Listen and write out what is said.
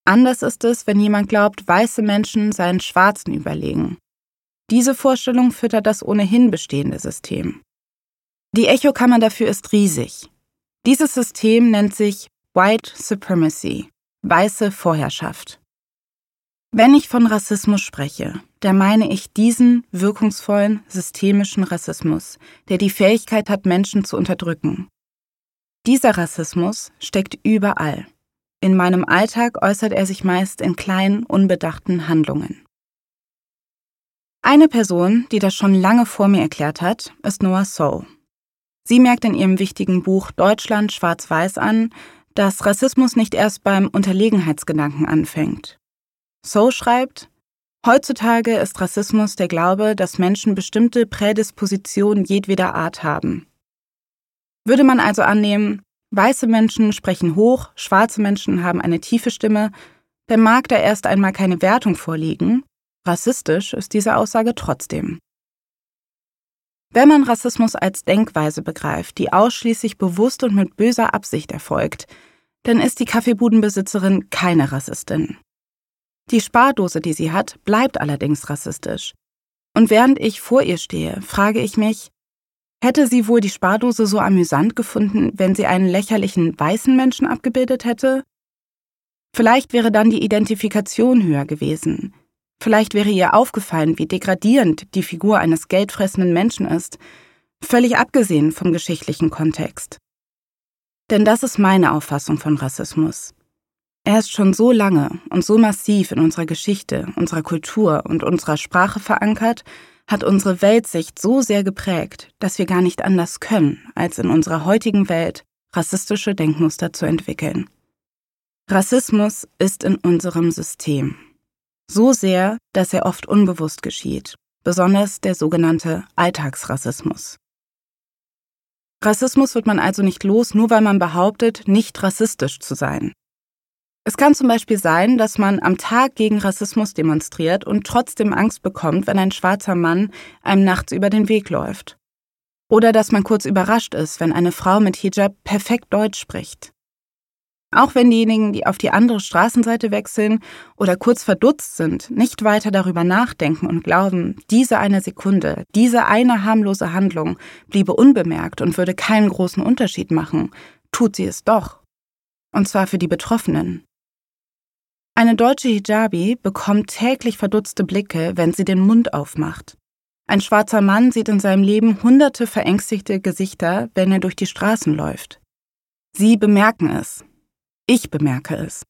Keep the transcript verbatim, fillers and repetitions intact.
Anders ist es, wenn jemand glaubt, weiße Menschen seien Schwarzen überlegen. Diese Vorstellung füttert das ohnehin bestehende System. Die Echokammer dafür ist riesig. Dieses System nennt sich White Supremacy, weiße Vorherrschaft. Wenn ich von Rassismus spreche, dann meine ich diesen wirkungsvollen, systemischen Rassismus, der die Fähigkeit hat, Menschen zu unterdrücken. Dieser Rassismus steckt überall. In meinem Alltag äußert er sich meist in kleinen, unbedachten Handlungen. Eine Person, die das schon lange vor mir erklärt hat, ist Noah Sow. Sie merkt in ihrem wichtigen Buch Deutschland schwarz-weiß an, dass Rassismus nicht erst beim Unterlegenheitsgedanken anfängt. Sow schreibt: Heutzutage ist Rassismus der Glaube, dass Menschen bestimmte Prädispositionen jedweder Art haben. Würde man also annehmen, weiße Menschen sprechen hoch, schwarze Menschen haben eine tiefe Stimme, dann mag da erst einmal keine Wertung vorliegen. Rassistisch ist diese Aussage trotzdem. Wenn man Rassismus als Denkweise begreift, die ausschließlich bewusst und mit böser Absicht erfolgt, dann ist die Kaffeebudenbesitzerin keine Rassistin. Die Spardose, die sie hat, bleibt allerdings rassistisch. Und während ich vor ihr stehe, frage ich mich, hätte sie wohl die Spardose so amüsant gefunden, wenn sie einen lächerlichen weißen Menschen abgebildet hätte? Vielleicht wäre dann die Identifikation höher gewesen. Vielleicht wäre ihr aufgefallen, wie degradierend die Figur eines geldfressenden Menschen ist, völlig abgesehen vom geschichtlichen Kontext. Denn das ist meine Auffassung von Rassismus. Er ist schon so lange und so massiv in unserer Geschichte, unserer Kultur und unserer Sprache verankert, hat unsere Weltsicht so sehr geprägt, dass wir gar nicht anders können, als in unserer heutigen Welt rassistische Denkmuster zu entwickeln. Rassismus ist in unserem System. So sehr, dass er oft unbewusst geschieht, besonders der sogenannte Alltagsrassismus. Rassismus wird man also nicht los, nur weil man behauptet, nicht rassistisch zu sein. Es kann zum Beispiel sein, dass man am Tag gegen Rassismus demonstriert und trotzdem Angst bekommt, wenn ein schwarzer Mann einem nachts über den Weg läuft. Oder dass man kurz überrascht ist, wenn eine Frau mit Hijab perfekt Deutsch spricht. Auch wenn diejenigen, die auf die andere Straßenseite wechseln oder kurz verdutzt sind, nicht weiter darüber nachdenken und glauben, diese eine Sekunde, diese eine harmlose Handlung bliebe unbemerkt und würde keinen großen Unterschied machen, tut sie es doch. Und zwar für die Betroffenen. Eine deutsche Hijabi bekommt täglich verdutzte Blicke, wenn sie den Mund aufmacht. Ein schwarzer Mann sieht in seinem Leben hunderte verängstigte Gesichter, wenn er durch die Straßen läuft. Sie bemerken es. Ich bemerke es.